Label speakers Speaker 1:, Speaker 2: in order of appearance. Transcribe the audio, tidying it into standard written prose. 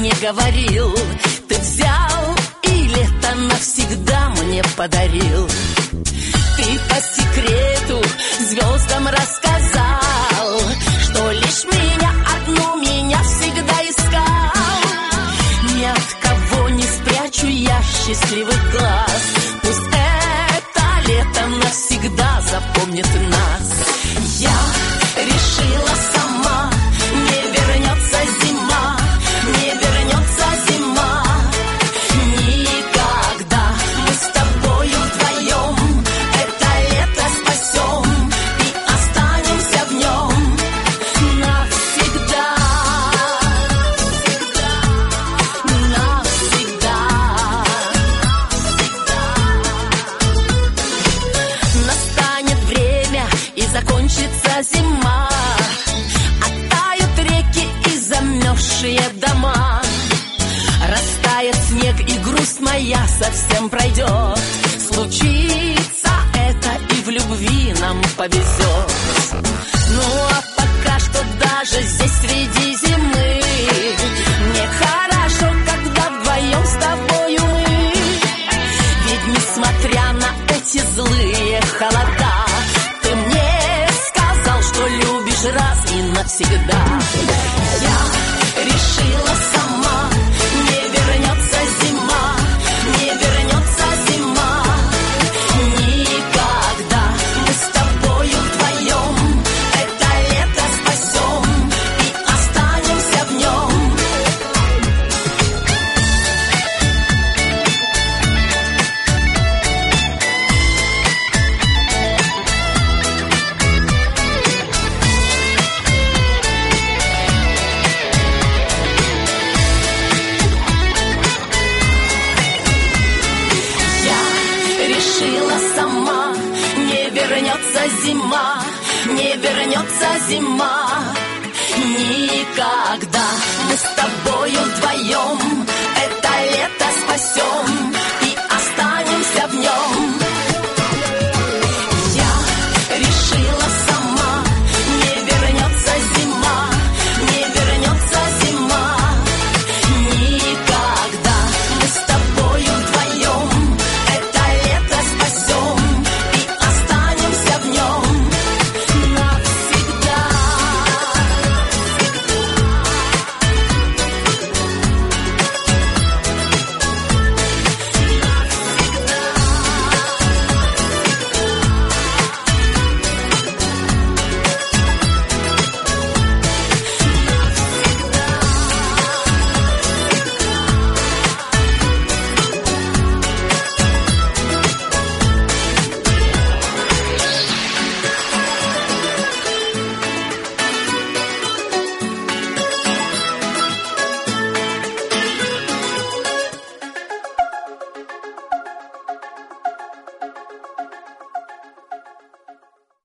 Speaker 1: не говорил, ты взял и лето навсегда мне подарил. Ты по секрету звездам рассказал, что лишь меня, одну меня всегда искал. Ни от кого не спрячу я счастливый глаз, пусть это лето навсегда запомнит нас. Я решила сама, не вернется зима, не вернется зима. Никогда мы с тобою вдвоем это лето спасем и останемся в нем навсегда, навсегда. Настанет время и закончится зима, оттают реки и замерзшие дома. Растает снег и грусть моя совсем пройдет. Случится это и в любви нам повезет. Ну а пока что даже здесь среди зимы мне хорошо, когда вдвоем с тобою мы. Ведь несмотря на эти злые холода, ты мне сказал, что любишь раз и навсегда. Я решила сама, не вернется зима, не вернется зима. Никогда мы с тобою вдвоем это лето спасем и останемся в нем. Решила сама, не вернется зима, не вернется зима. Никогда мы с тобою вдвоем